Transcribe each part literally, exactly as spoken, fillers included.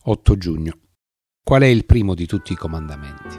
otto giugno. Qual è il primo di tutti i comandamenti?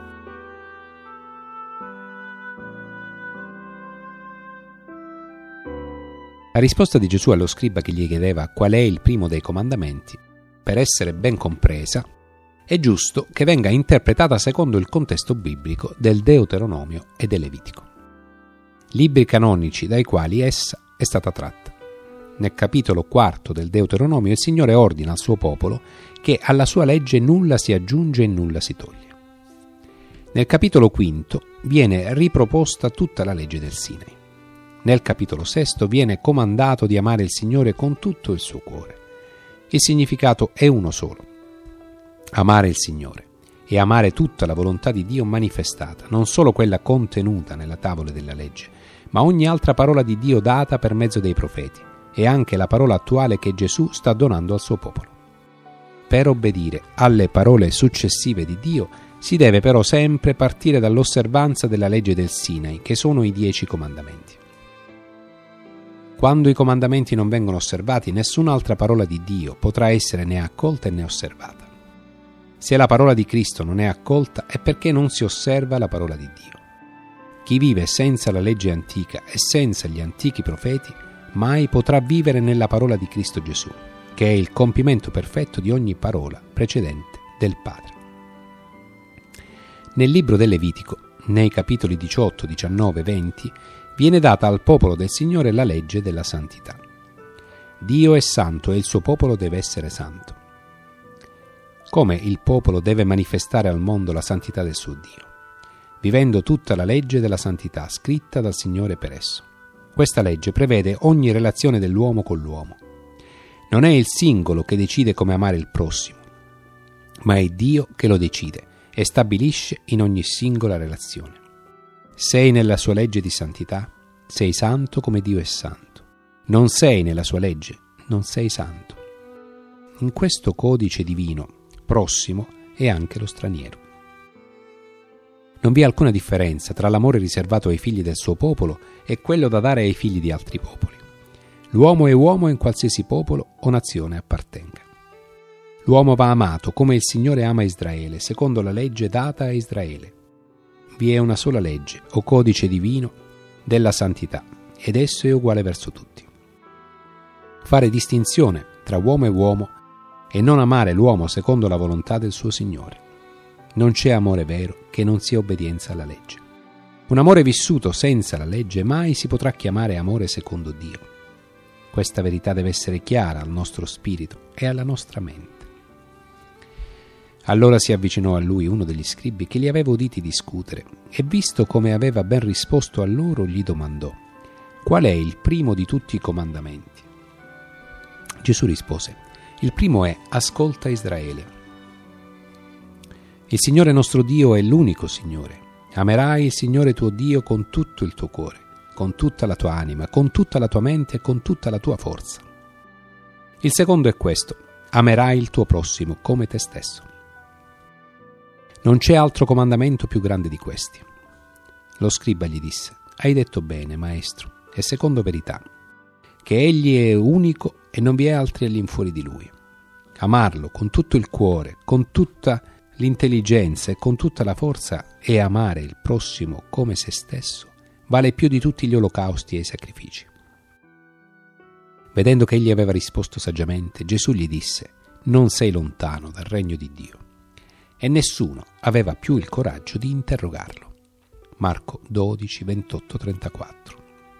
La risposta di Gesù allo scriba che gli chiedeva qual è il primo dei comandamenti, per essere ben compresa, è giusto che venga interpretata secondo il contesto biblico del Deuteronomio e del Levitico, libri canonici dai quali essa è stata tratta. Nel capitolo quarto del Deuteronomio il Signore ordina al suo popolo che alla sua legge nulla si aggiunge e nulla si toglie. Nel capitolo quinto viene riproposta tutta la legge del Sinai. Nel capitolo sesto viene comandato di amare il Signore con tutto il suo cuore. Il significato è uno solo: amare il Signore e amare tutta la volontà di Dio manifestata, non solo quella contenuta nella tavola della legge, ma ogni altra parola di Dio data per mezzo dei profeti, e anche la parola attuale che Gesù sta donando al suo popolo. Per obbedire alle parole successive di Dio si deve però sempre partire dall'osservanza della legge del Sinai, che sono i dieci comandamenti. Quando i comandamenti non vengono osservati, nessun'altra parola di Dio potrà essere né accolta né osservata. Se la parola di Cristo non è accolta è perché non si osserva la parola di Dio. Chi vive senza la legge antica e senza gli antichi profeti mai potrà vivere nella parola di Cristo Gesù, che è il compimento perfetto di ogni parola precedente del Padre. Nel libro del Levitico, nei capitoli diciotto, diciannove, venti, viene data al popolo del Signore la legge della santità. Dio è santo e il suo popolo deve essere santo. Come il popolo deve manifestare al mondo la santità del suo Dio? Vivendo tutta la legge della santità scritta dal Signore per esso. Questa legge prevede ogni relazione dell'uomo con l'uomo. Non è il singolo che decide come amare il prossimo, ma è Dio che lo decide e stabilisce in ogni singola relazione. Sei nella sua legge di santità, sei santo come Dio è santo. Non sei nella sua legge, non sei santo. In questo codice divino, prossimo è anche lo straniero. Non vi è alcuna differenza tra l'amore riservato ai figli del suo popolo e quello da dare ai figli di altri popoli. L'uomo è uomo in qualsiasi popolo o nazione appartenga. L'uomo va amato come il Signore ama Israele, secondo la legge data a Israele. Vi è una sola legge o codice divino della santità, ed esso è uguale verso tutti. Fare distinzione tra uomo e uomo e non amare l'uomo secondo la volontà del suo Signore. Non c'è amore vero che non sia obbedienza alla legge. Un amore vissuto senza la legge mai si potrà chiamare amore secondo Dio. Questa verità deve essere chiara al nostro spirito e alla nostra mente. Allora si avvicinò a lui uno degli scribi che li aveva uditi discutere e, visto come aveva ben risposto a loro, gli domandò: qual è il primo di tutti i comandamenti? Gesù rispose: il primo è: ascolta Israele. Il Signore nostro Dio è l'unico Signore. Amerai il Signore tuo Dio con tutto il tuo cuore, con tutta la tua anima, con tutta la tua mente e con tutta la tua forza. Il secondo è questo: amerai il tuo prossimo come te stesso. Non c'è altro comandamento più grande di questi. Lo scriba gli disse: hai detto bene, maestro, e secondo verità, che egli è unico e non vi è altri all'infuori di lui. Amarlo con tutto il cuore, con tutta l'intelligenza e con tutta la forza, e amare il prossimo come se stesso vale più di tutti gli olocausti e i sacrifici. Vedendo che egli aveva risposto saggiamente, Gesù gli disse: non sei lontano dal regno di Dio. E nessuno aveva più il coraggio di interrogarlo. Marco dodici, ventotto, trentaquattro.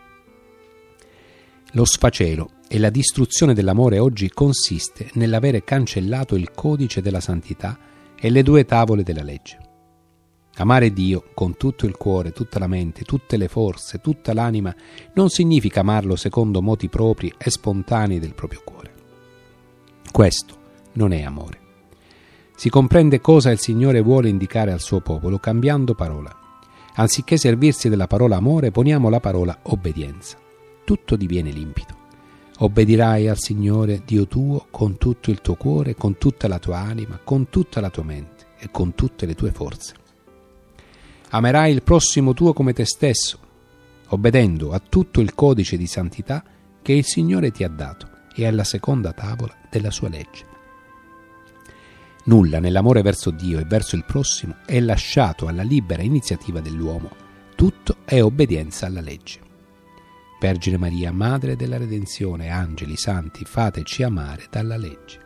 Lo sfacelo e la distruzione dell'amore oggi consiste nell'avere cancellato il codice della santità e le due tavole della legge. Amare Dio con tutto il cuore, tutta la mente, tutte le forze, tutta l'anima non significa amarlo secondo moti propri e spontanei del proprio cuore. Questo non è amore. Si comprende cosa il Signore vuole indicare al suo popolo cambiando parola. Anziché servirsi della parola amore, poniamo la parola obbedienza. Tutto diviene limpido. Obbedirai al Signore Dio tuo con tutto il tuo cuore, con tutta la tua anima, con tutta la tua mente e con tutte le tue forze. Amerai il prossimo tuo come te stesso, obbedendo a tutto il codice di santità che il Signore ti ha dato e alla seconda tavola della sua legge. Nulla nell'amore verso Dio e verso il prossimo è lasciato alla libera iniziativa dell'uomo, tutto è obbedienza alla legge. Vergine Maria, Madre della Redenzione, angeli, santi, fateci amare dalla legge.